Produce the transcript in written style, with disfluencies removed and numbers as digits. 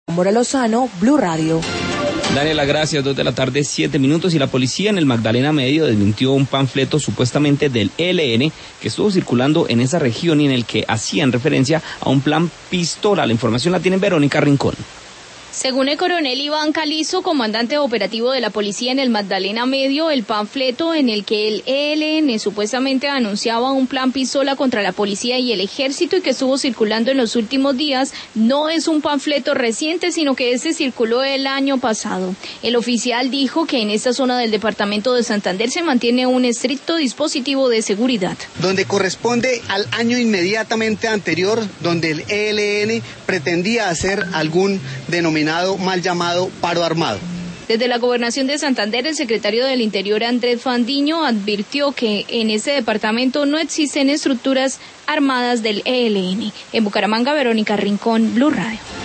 Mora Lozano, Blue Radio. Daniela, gracias. 2:07 p.m. y la policía en el Magdalena Medio desmintió un panfleto supuestamente del ELN que estuvo circulando en esa región y en el que hacían referencia a un plan pistola. La información la tiene Verónica Rincón. Según el coronel Iván Calizo, comandante operativo de la policía en el Magdalena Medio, el panfleto en el que el ELN supuestamente anunciaba un plan pistola contra la policía y el ejército y que estuvo circulando en los últimos días no es un panfleto reciente, sino que este circuló el año pasado. El oficial dijo que en esta zona del departamento de Santander se mantiene un estricto dispositivo de seguridad. Donde corresponde al año inmediatamente anterior, donde el ELN pretendía hacer algún denominado mal llamado paro armado. Desde la Gobernación de Santander, el secretario del Interior, Andrés Fandiño, advirtió que en este departamento no existen estructuras armadas del ELN. En Bucaramanga, Verónica Rincón, Blue Radio.